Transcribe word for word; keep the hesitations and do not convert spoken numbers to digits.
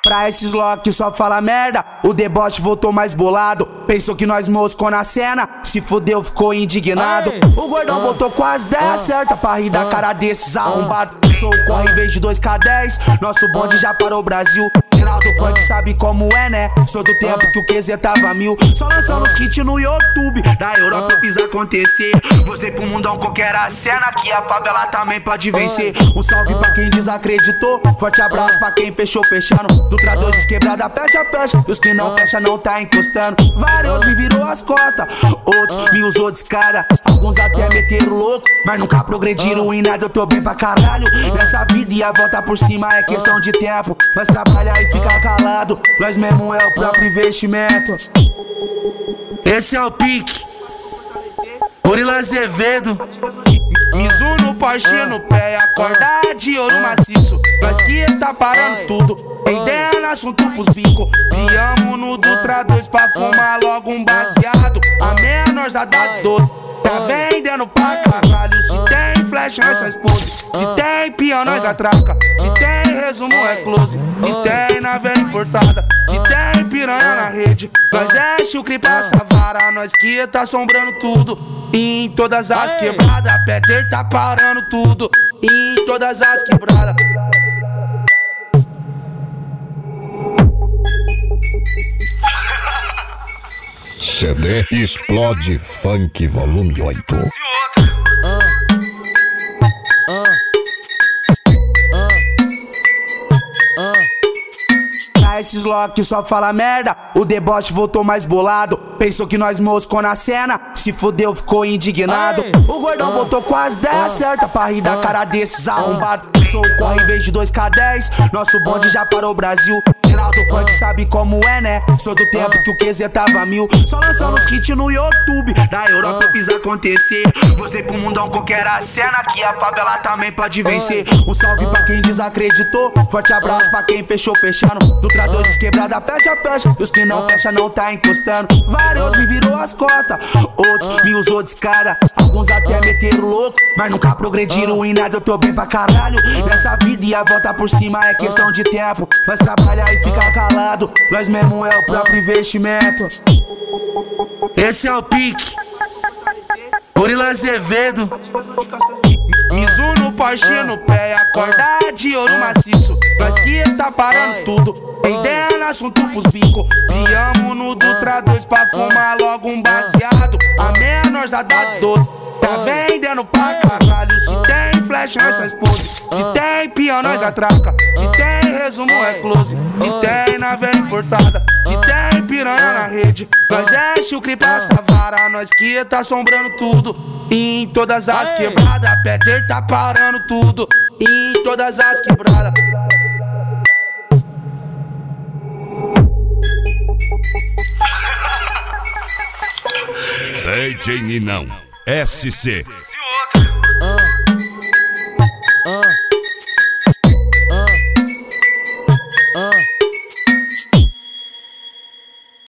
Pra esses lock que só fala merda, o deboche voltou mais bolado. Pensou que nós moscou na cena, se fudeu, ficou indignado. O gordão voltou com as dez certa pra rir da cara desses arrombados. Sou o corre em vez de dois K dez, nosso bonde já parou o Brasil. Geraldo Funk sabe como é, né? Sou do tempo que o Q Z tava mil, só lançando os hits no YouTube. Na Europa eu fiz acontecer, mostrei pro mundão qual que era a cena, que a favela também pode vencer. Um salve pra quem desacreditou, forte abraço pra quem fechou fechando. Do traduzes quebrada, fecha, fecha, e os que não fecha não tá encostando. Vários me virou as costas, outros me usou de escada. Alguns até meteram louco, mas nunca progrediram em nada. Eu tô bem pra caralho nessa vida e a volta por cima é questão de tempo. Nós trabalha e fica calado, nós mesmo é o próprio investimento. Esse é o pique, Murilo Azevedo. Mizuno, Porsche no pé e acordar de ouro maciço. Nós que tá parando tudo, rendendo assunto pros bico. Criamos no Dutra dois pra fumar logo um baseado. A menorzada doce, tá vendendo pra caralho. Se tem flash, nós só expose. Se tem peão, nós atraca. Se tem resumo, é close. Se tem navega importada, se tem piranha na rede, nós enche o clipe essa vara. Nós que tá assombrando tudo. Em todas as quebradas, Peter tá parando tudo. Em todas as quebradas. C D Explode Funk Volume oito. Pra esses lock que só fala merda, o deboche voltou mais bolado. Pensou que nós moscou na cena, se fudeu, ficou indignado. O gordão voltou com as dez certa pra rir da cara desses arrombados. Sou o corre em vez de dois K dez, nosso bonde já parou o Brasil. Geraldo Funk sabe como é, né? Sou do tempo que o Q Z tava mil, só lançando os hits no YouTube. Na Europa eu fiz acontecer, mostrei pro mundão qual que era a cena, que a favela também pode vencer. Um salve pra quem desacreditou, forte abraço pra quem fechou fechando. Do traduzes quebrada, fecha, fecha, e os que não fecha não tá encostando. Vários me virou as costas, outros me usou de escada. Alguns até meteram louco, mas nunca progrediram em nada. Eu tô bem pra caralho nessa vida e a volta por cima é questão de tempo. Nós trabalha e fica calado, nós mesmo é o próprio investimento. Esse é o pique, Murilo Azevedo. Mizuno, Porsche no pé e acordar de ouro maciço. Nós que tá parando tudo, rendendo assunto pros bico. Criamos no Dutra dois pra fumar logo um baseado. A menorzada doce, tá vendendo pra caralho. Se tem flash, nós só expose. Se tem peão, nós atraca. Se tem resumo, é close. Se tem navega importada, se tem piranha na rede, nós enche o clipe essa vara. Nós que tá assombrando tudo. Em todas as quebradas, Peter tá parando tudo. Em todas as quebradas. D J Ninão S C